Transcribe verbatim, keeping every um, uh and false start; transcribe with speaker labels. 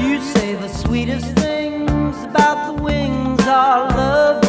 Speaker 1: You say the sweetest things about the wings our love